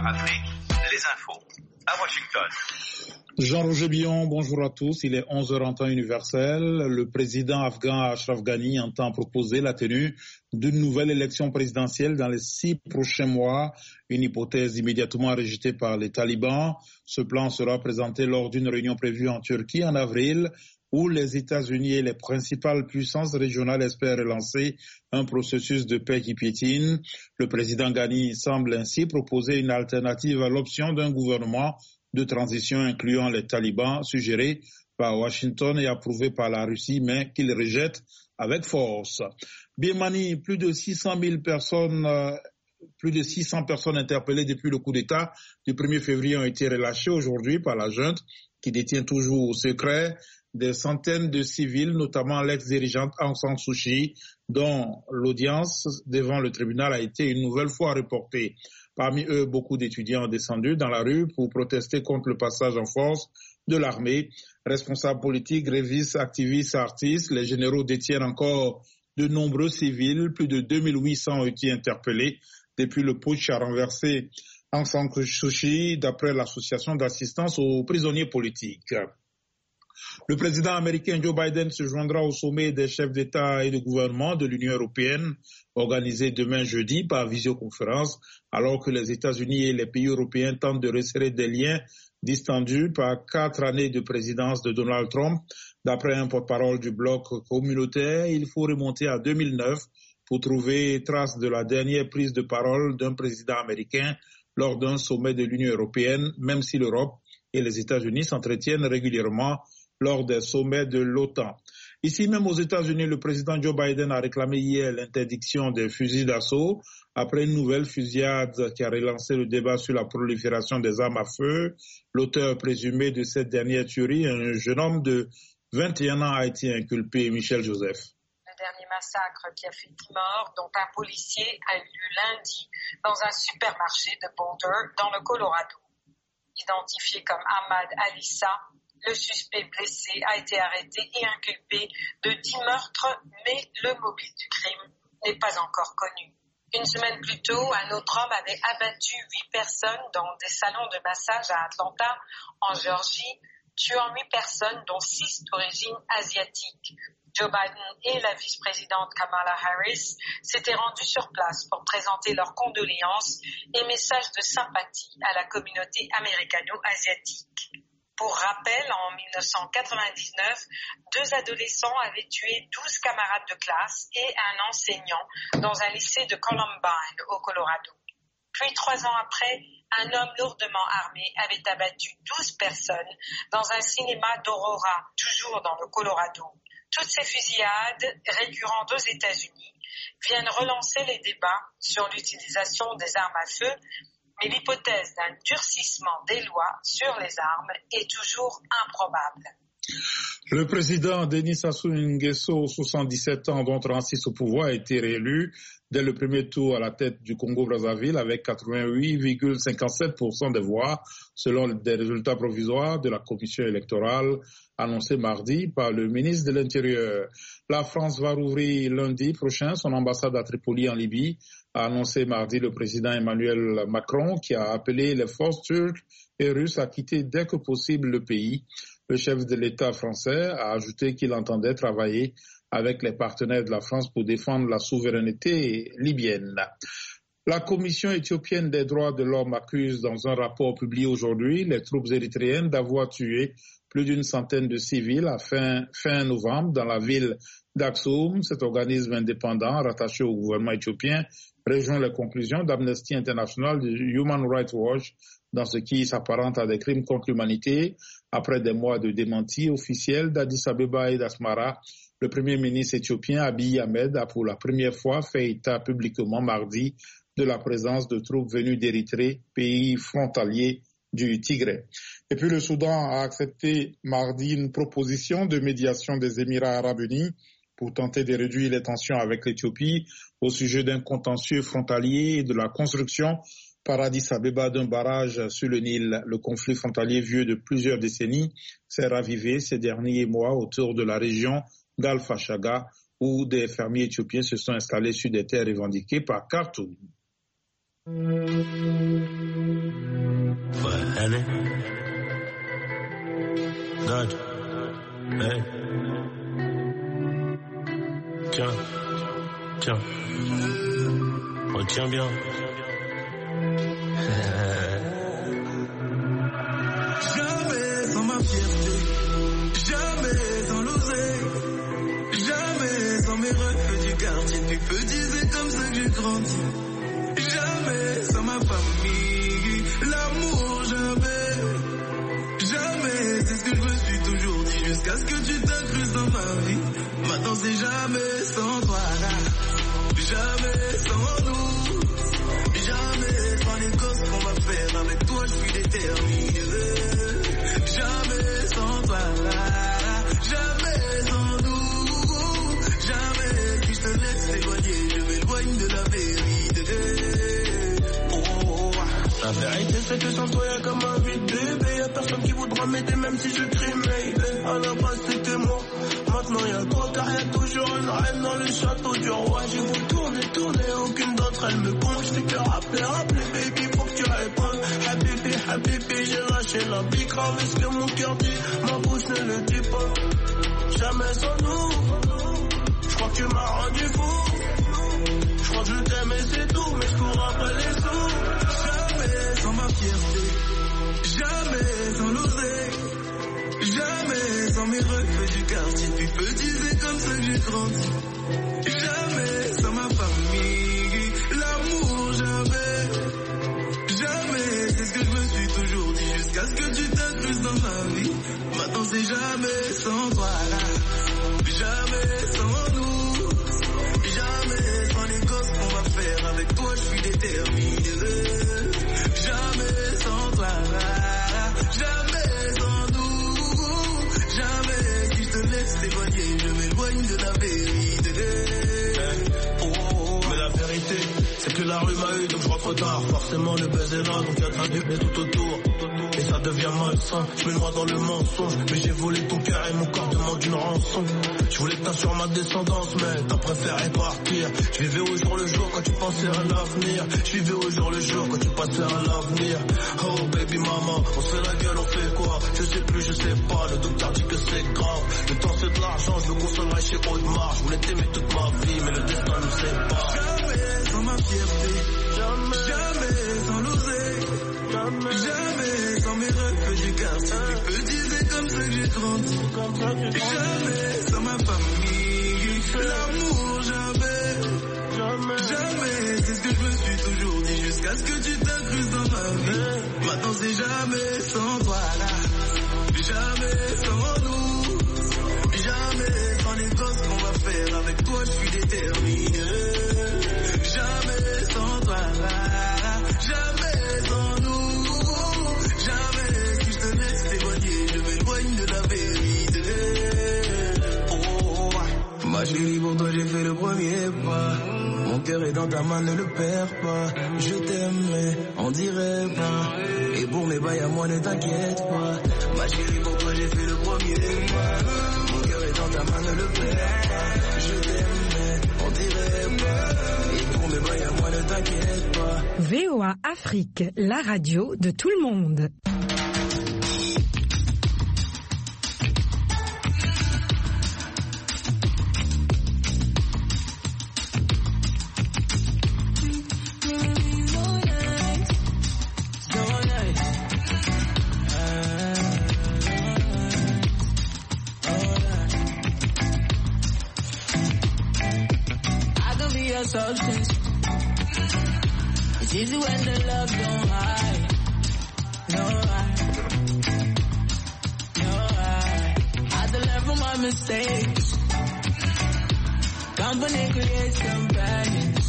Afrique, les infos à Washington. Jean-Roger Billon, bonjour à tous. Il est 11h en temps universel. Le président afghan Ashraf Ghani entend proposer la tenue d'une nouvelle élection présidentielle dans les 6 prochains mois, une hypothèse immédiatement rejetée par les talibans. Ce plan sera présenté lors d'une réunion prévue en Turquie en avril, où les États-Unis et les principales puissances régionales espèrent relancer un processus de paix qui piétine. Le président Ghani semble ainsi proposer une alternative à l'option d'un gouvernement de transition incluant les talibans, suggéré par Washington et approuvé par la Russie, mais qu'il rejette avec force. Birmanie, plus de 600 personnes interpellées depuis le coup d'État du 1er février ont été relâchées aujourd'hui par la junte qui détient toujours au secret des centaines de civils, notamment l'ex-dirigeante Aung San Suu Kyi, dont l'audience devant le tribunal a été une nouvelle fois reportée. Parmi eux, beaucoup d'étudiants ont descendu dans la rue pour protester contre le passage en force de l'armée. Responsables politiques, grévistes, activistes, artistes, les généraux détiennent encore de nombreux civils. Plus de 2800 ont été interpellés depuis le putsch a renversé Aung San Suu Kyi, d'après l'association d'assistance aux prisonniers politiques. Le président américain Joe Biden se joindra au sommet des chefs d'État et de gouvernement de l'Union européenne, organisé demain jeudi par visioconférence, alors que les États-Unis et les pays européens tentent de resserrer des liens distendus par 4 années de présidence de Donald Trump. D'après un porte-parole du bloc communautaire, il faut remonter à 2009 pour trouver trace de la dernière prise de parole d'un président américain lors d'un sommet de l'Union européenne, même si l'Europe et les États-Unis s'entretiennent régulièrement lors des sommets de l'OTAN. Ici même aux États-Unis, le président Joe Biden a réclamé hier l'interdiction des fusils d'assaut après une nouvelle fusillade qui a relancé le débat sur la prolifération des armes à feu. L'auteur présumé de cette dernière tuerie, un jeune homme de 21 ans, a été inculpé. Michel Joseph. Le dernier massacre qui a fait 10 morts, dont un policier, a eu lieu lundi dans un supermarché de Boulder, dans le Colorado. Identifié comme Ahmad Alissa, le suspect blessé a été arrêté et inculpé de 10 meurtres, mais le mobile du crime n'est pas encore connu. Une semaine plus tôt, un autre homme avait abattu 8 personnes dans des salons de massage à Atlanta, en Géorgie, tuant 8 personnes, dont 6 d'origine asiatique. Joe Biden et la vice-présidente Kamala Harris s'étaient rendus sur place pour présenter leurs condoléances et messages de sympathie à la communauté américano-asiatique. Pour rappel, en 1999, 2 adolescents avaient tué 12 camarades de classe et un enseignant dans un lycée de Columbine, au Colorado. Puis 3 ans après, un homme lourdement armé avait abattu 12 personnes dans un cinéma d'Aurora, toujours dans le Colorado. Toutes ces fusillades, récurrentes aux États-Unis, viennent relancer les débats sur l'utilisation des armes à feu, mais l'hypothèse d'un durcissement des lois sur les armes est toujours improbable. Le président Denis Sassou Nguesso, 77 ans, dont 36 au pouvoir, a été réélu dès le premier tour à la tête du Congo-Brazzaville avec 88,57% des voix, selon des résultats provisoires de la commission électorale annoncés mardi par le ministre de l'Intérieur. La France va rouvrir lundi prochain son ambassade à Tripoli en Libye, a annoncé mardi le président Emmanuel Macron, qui a appelé les forces turques et russes à quitter dès que possible le pays. Le chef de l'État français a ajouté qu'il entendait travailler avec les partenaires de la France pour défendre la souveraineté libyenne. La Commission éthiopienne des droits de l'homme accuse dans un rapport publié aujourd'hui les troupes érythréennes d'avoir tué plus d'une centaine de civils à fin novembre dans la ville d'Aksum. Cet organisme indépendant rattaché au gouvernement éthiopien rejoint les conclusions d'Amnesty International, de Human Rights Watch, dans ce qui s'apparente à des crimes contre l'humanité. Après des mois de démentis officiels d'Addis Abeba et d'Asmara, le premier ministre éthiopien Abiy Ahmed a pour la première fois fait état publiquement mardi de la présence de troupes venues d'Érythrée, pays frontalier du Tigré. Et puis le Soudan a accepté mardi une proposition de médiation des Émirats arabes unis pour tenter de réduire les tensions avec l'Éthiopie au sujet d'un contentieux frontalier et de la construction par Addis Abeba d'un barrage sur le Nil. Le conflit frontalier vieux de plusieurs décennies s'est ravivé ces derniers mois autour de la région d'Al-Fashaga, où des fermiers éthiopiens se sont installés sur des terres revendiquées par Khartoum. Annie. God. Hey. Tiens. Retiens bien. Jamais sans ma fierté, jamais sans l'oseille, jamais sans mes refs du quartier. Tu peux dire c'est comme ça que j'ai grandi. Jamais sans ma famille, l'amour jamais. Jamais, c'est ce que je me suis toujours dit jusqu'à ce que tu t'incrustes dans ma vie. Maintenant c'est jamais sans toi là, jamais sans nous, jamais sans les gosses qu'on va faire. Avec toi je suis déterminé. Jamais sans toi là, jamais sans nous, jamais. Si je te laisse m'éloigner, je m'éloigne de la vérité. La vérité c'est que sans toi y'a comme un vide bébé. Y'a personne qui voudra m'aider même si je crie mayday. À la base c'était moi, maintenant y'a toi. Car y'a toujours une reine dans le château du roi. J'ai voulu tourner, aucune d'entre elles me compte. J'fais que rappeler, baby, faut que tu répondes. Habibi, j'ai lâché la bille. Grave est-ce que mon cœur dit, ma bouche ne le dit pas. Jamais sans nous, j'crois que tu m'as rendu fou. J'crois que je t'aime et c'est tout, mais j'courrai pas les sous. Jamais sans ma fierté, jamais sans l'oseille, jamais sans mes refs du quartier. Tu peux dire c'est comme ça que j'ai grandi. Jamais sans ma famille, l'amour jamais. Jamais, c'est ce que je me suis toujours dit jusqu'à ce que tu t'incrustes dans ma vie. Maintenant c'est jamais sans toi là, jamais sans nous, jamais sans les gosses qu'on va faire. Avec toi je suis déterminé. Jamais sans toi là, jamais sans nous, jamais. Si je te laisse t'éloigner, je m'éloigne de la vérité. Mais la vérité, c'est que la rue m'a eu, donc je rentre tard. Forcément le buzz est là, donc y'a train de tout autour. Et ça devient malsain, je me noie dans le mensonge. Mais j'ai volé ton cœur et mon corps demande une rançon. Je voulais que t'assures ma descendance, mais t'as préféré partir. Je vivais au jour le jour quand tu pensais à l'avenir. Je vivais au jour le jour quand tu passais à l'avenir. Oh baby maman, on se fait la gueule, on fait quoi? Je sais plus, je sais pas, le docteur dit que c'est grave. Le temps c'est de l'argent, je me consolerai chez Audemars. Je voulais t'aimer toute ma vie, mais le destin nous sépare. Jamais sans ma fierté, jamais sans l'oseille, jamais sans mes refs du quartier. Tu peux dire c'est comme ça que j'ai grandi. Jamais sans ma famille, l'amour jamais. Jamais, c'est ce que je me suis toujours dit jusqu'à ce que tu t'incrustes dans ma vie. Maintenant c'est jamais sans toi là, jamais sans nous, jamais sans les gosses qu'on va faire. Avec toi je suis déterminé. Jamais sans toi là, jamais sans nous, jamais. Si je te laisse t'éloigner, je m'éloigne de la vérité. Ma chérie, pour toi j'ai fait le premier pas. Mon cœur est dans ta main, ne le perds pas. Je t'aime, mais on dirait pas. Et pour mes bails à moi, ne t'inquiète pas. Ma chérie, pour toi j'ai fait le premier pas. Mon cœur est dans ta main, ne le perds pas. Je t'aime, mais on dirait pas. Et pour mes bails à moi, ne t'inquiète pas. VOA Afrique, la radio de tout le monde. Substance. It's easy when the love don't hide. No hide. I had to learn from my mistakes. Company creates companions.